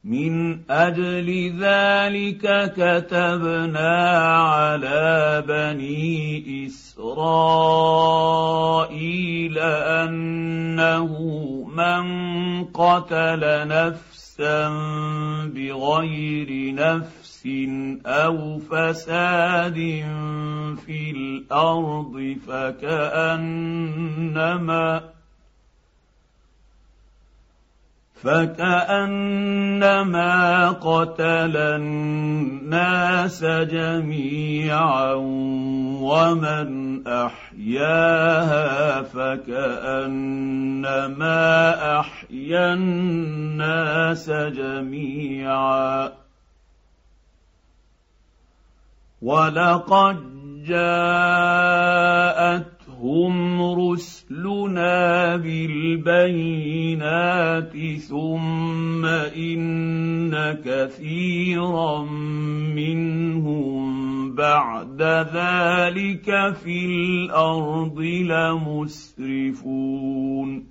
من اجل ذلك كتبنا على بني اسرائيل انه من قتل نفسا بغير نفس او فساد في الارض فكأنما قتل الناس جميعا ومن أحياها فكأنما أحيا الناس جميعا. ولقد جاءتهم رسلنا بالبينات ثم إن كثيرا منهم بعد ذلك في الأرض لمسرفون.